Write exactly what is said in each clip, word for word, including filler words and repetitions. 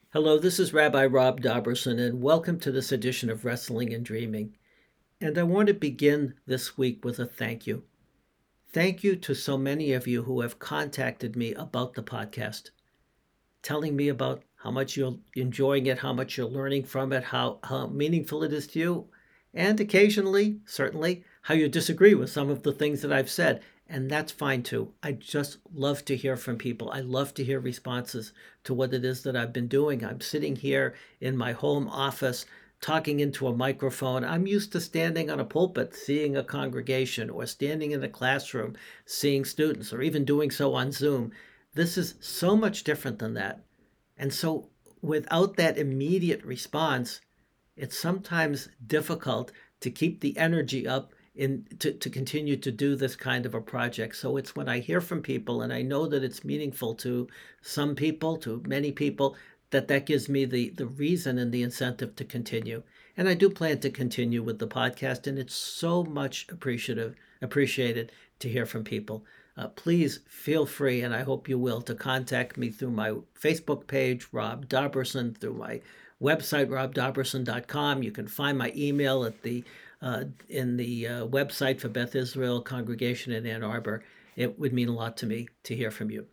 Hello, this is Rabbi Rob Doberson, and welcome to this edition of Wrestling and Dreaming. And I want to begin this week with a thank you. Thank you to so many of you who have contacted me about the podcast, telling me about how much you're enjoying it, how much you're learning from it, how, how meaningful it is to you, and occasionally, certainly, how you disagree with some of the things that I've said. And that's fine too. I just love to hear from people. I love to hear responses to what it is that I've been doing. I'm sitting here in my home office talking into a microphone. I'm used to standing on a pulpit, seeing a congregation, or standing in a classroom, seeing students, or even doing so on Zoom. This is so much different than that. And so without that immediate response, it's sometimes difficult to keep the energy up in to, to continue to do this kind of a project. So it's when I hear from people and I know that it's meaningful to some people, to many people, that that gives me the, the reason and the incentive to continue. And I do plan to continue with the podcast, and it's so much appreciative, appreciated to hear from people. Uh, please feel free, and I hope you will, to contact me through my Facebook page, Rob Doberson, through my website, rob doberson dot com. You can find my email at the uh, in the uh, website for Beth Israel Congregation in Ann Arbor. It would mean a lot to me to hear from you.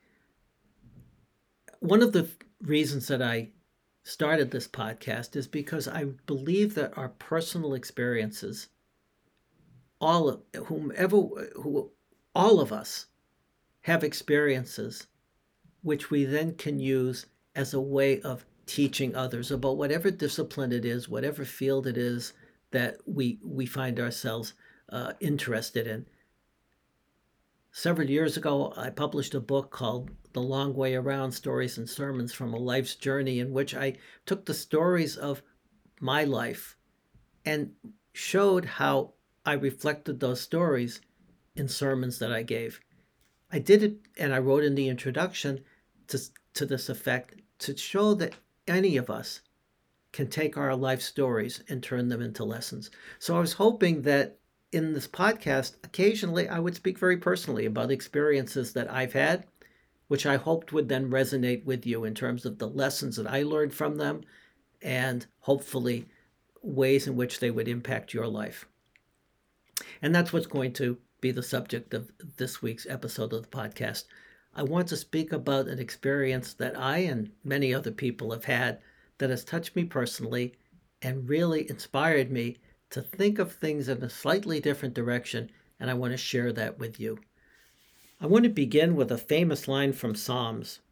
One of the reasons that I started this podcast is because I believe that our personal experiences, all of whomever who all of us have experiences which we then can use as a way of teaching others about whatever discipline it is, whatever field it is that we we find ourselves uh, interested in. Several years ago, I published a book called The Long Way Around, Stories and Sermons from a Life's Journey, in which I took the stories of my life and showed how I reflected those stories in sermons that I gave. I did it, and I wrote in the introduction to, to this effect, to show that any of us can take our life stories and turn them into lessons. So I was hoping that in this podcast, occasionally I would speak very personally about experiences that I've had, which I hoped would then resonate with you in terms of the lessons that I learned from them and hopefully ways in which they would impact your life. And that's what's going to be the subject of this week's episode of the podcast. I want to speak about an experience that I and many other people have had that has touched me personally and really inspired me to think of things in a slightly different direction, and I want to share that with you. I want to begin with a famous line from Psalms.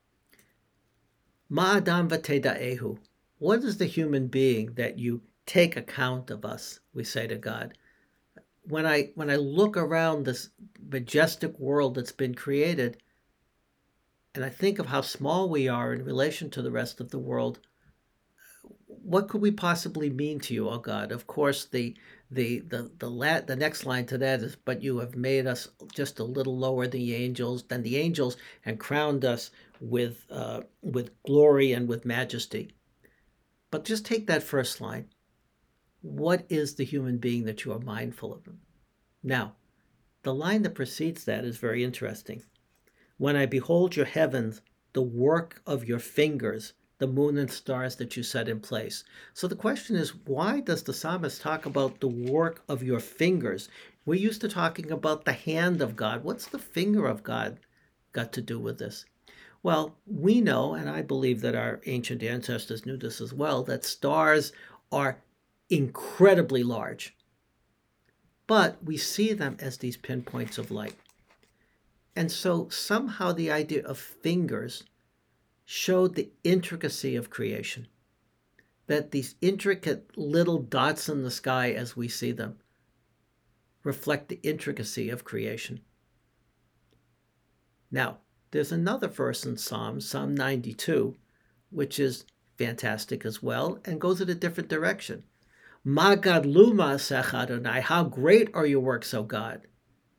Ma'adam v'teda'ehu. What is the human being that you take account of us, we say to God. When I when I look around this majestic world that's been created, and I think of how small we are in relation to the rest of the world, what could we possibly mean to you, oh God? Of course, the the the the la- the next line to that is, but you have made us just a little lower than the angels, than the angels, and crowned us with uh, with glory and with majesty. But just take that first line. What is the human being that you are mindful of him? Now, the line that precedes that is very interesting. When I behold your heavens, the work of your fingers, the moon and stars that you set in place. So the question is, why does the psalmist talk about the work of your fingers? We're used to talking about the hand of God. What's the finger of God got to do with this? Well, we know, and I believe that our ancient ancestors knew this as well, that stars are incredibly large. But we see them as these pinpoints of light. And so somehow the idea of fingers showed the intricacy of creation, that these intricate little dots in the sky as we see them reflect the intricacy of creation. Now, there's another verse in Psalms, Psalm ninety-two, which is fantastic as well and goes in a different direction. Ma gadlu ma'asech Adonai, how great are your works, O God.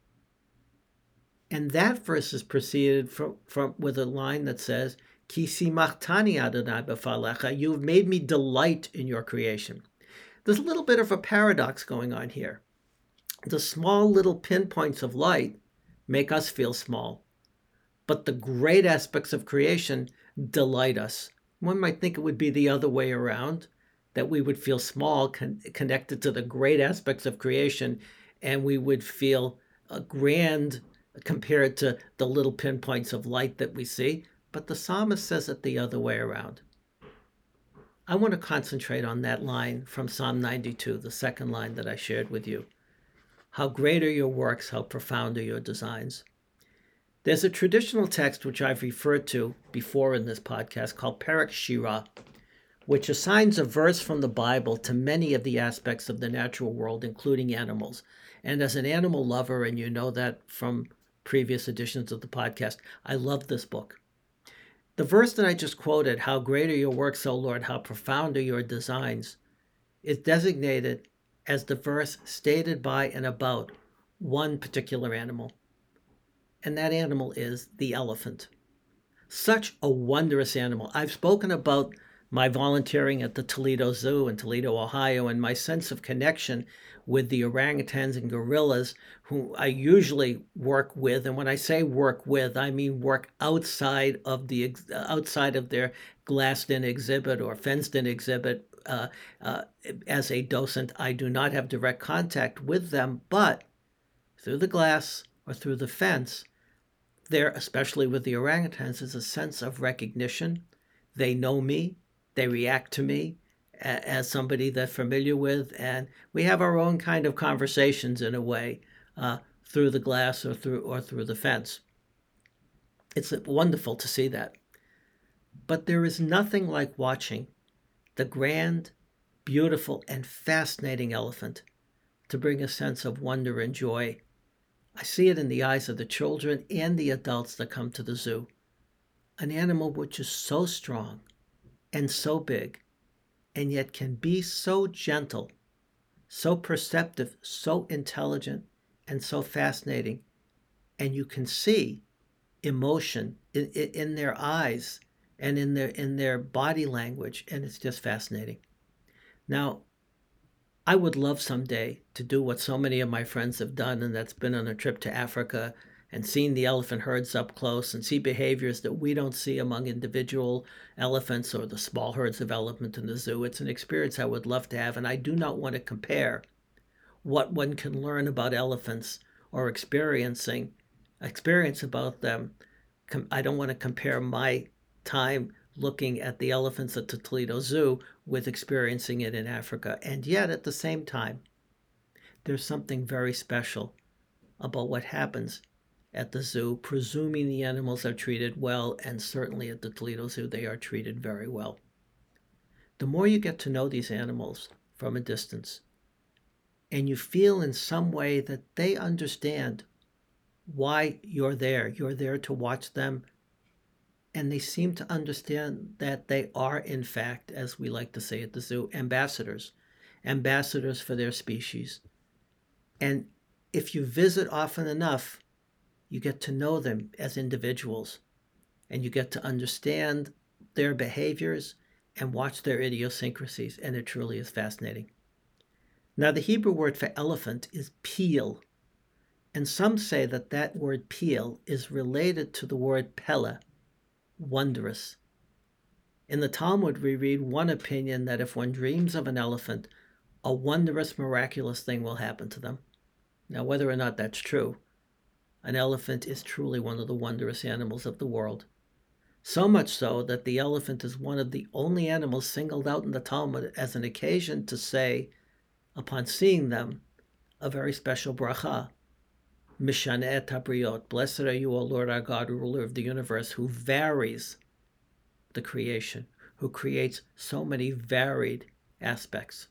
And that verse is preceded from, from with a line that says, Ki simachtani Adonai b'falecha, you've made me delight in your creation. There's a little bit of a paradox going on here. The small little pinpoints of light make us feel small, but the great aspects of creation delight us. One might think it would be the other way around, that we would feel small, con- connected to the great aspects of creation, and we would feel uh, grand compared to the little pinpoints of light that we see. But the psalmist says it the other way around. I want to concentrate on that line from Psalm ninety-two, the second line that I shared with you. How great are your works, how profound are your designs. There's a traditional text which I've referred to before in this podcast called Perek Shirah, which assigns a verse from the Bible to many of the aspects of the natural world, including animals. And as an animal lover, and you know that from previous editions of the podcast, I love this book. The verse that I just quoted, how great are your works, O Lord, how profound are your designs, is designated as the verse stated by and about one particular animal. And that animal is the elephant. Such a wondrous animal. I've spoken about my volunteering at the Toledo Zoo in Toledo, Ohio, and my sense of connection with the orangutans and gorillas who I usually work with. And when I say work with, I mean work outside of the outside of their glassed-in exhibit or fenced-in exhibit. Uh, uh, as a docent, I do not have direct contact with them, but through the glass or through the fence, there, especially with the orangutans, is a sense of recognition. They know me. They react to me as somebody they're familiar with, and we have our own kind of conversations in a way uh, through the glass or through or through the fence. It's wonderful to see that. But there is nothing like watching the grand, beautiful, and fascinating elephant to bring a sense of wonder and joy. I see it in the eyes of the children and the adults that come to the zoo. An animal which is so strong and so big, and yet can be so gentle, so perceptive, so intelligent, and so fascinating. And you can see emotion in, in their eyes and in their in their body language, and it's just fascinating. Now, I would love someday to do what so many of my friends have done, and that's been on a trip to Africa and seen the elephant herds up close and see behaviors that we don't see among individual elephants or the small herds of elephant in the zoo. It's an experience I would love to have, and I do not want to compare what one can learn about elephants or experiencing experience about them. I don't want to compare my time looking at the elephants at the Toledo Zoo with experiencing it in Africa. And yet, at the same time, there's something very special about what happens at the zoo, presuming the animals are treated well, and certainly at the Toledo Zoo, they are treated very well. The more you get to know these animals from a distance, and you feel in some way that they understand why you're there. You're there to watch them, and they seem to understand that they are, in fact, as we like to say at the zoo, ambassadors, ambassadors for their species. And if you visit often enough, you get to know them as individuals, and you get to understand their behaviors and watch their idiosyncrasies, and it truly is fascinating. Now, the Hebrew word for elephant is peel, and some say that that word peel is related to the word pele, wondrous. In the Talmud, we read one opinion that if one dreams of an elephant, a wondrous, miraculous thing will happen to them. Now, whether or not that's true, an elephant is truly one of the wondrous animals of the world. So much so that the elephant is one of the only animals singled out in the Talmud as an occasion to say, upon seeing them, a very special bracha. Mishaneh Tabriot, blessed are you, O Lord our God, ruler of the universe, who varies the creation, who creates so many varied aspects.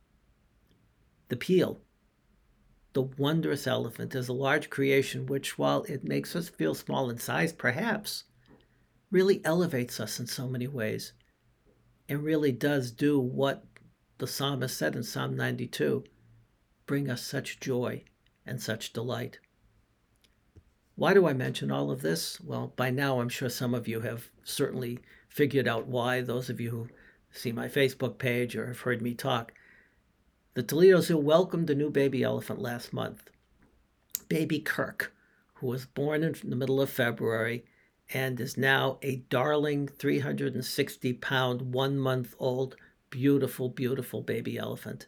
The peel, the wondrous elephant, is a large creation which, while it makes us feel small in size, perhaps, really elevates us in so many ways and really does do what the psalmist said in Psalm ninety-two, bring us such joy and such delight. Why do I mention all of this? Well, by now I'm sure some of you have certainly figured out why, those of you who see my Facebook page or have heard me talk. The Toledo Zoo welcomed a new baby elephant last month, baby Kirk, who was born in the middle of February and is now a darling three hundred sixty pound, one month old, beautiful, beautiful baby elephant.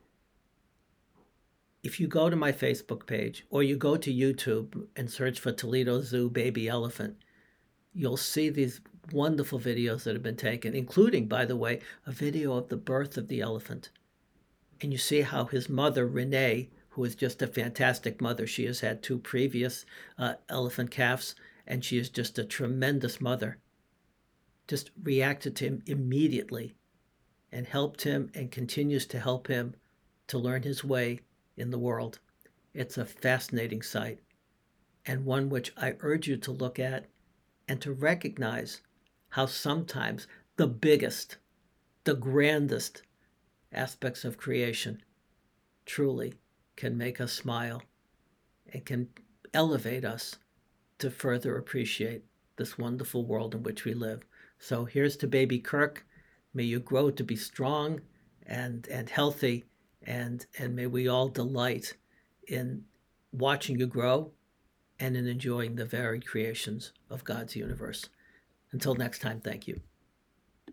If you go to my Facebook page or you go to YouTube and search for Toledo Zoo baby elephant, you'll see these wonderful videos that have been taken, including, by the way, a video of the birth of the elephant. And you see how his mother, Renee, who is just a fantastic mother, she has had two previous uh, elephant calves, and she is just a tremendous mother, just reacted to him immediately and helped him and continues to help him to learn his way in the world. It's a fascinating sight, and one which I urge you to look at and to recognize how sometimes the biggest, the grandest aspects of creation truly can make us smile and can elevate us to further appreciate this wonderful world in which we live. So here's to baby Kirk. May you grow to be strong and, and healthy, and, and may we all delight in watching you grow and in enjoying the varied creations of God's universe. Until next time, thank you.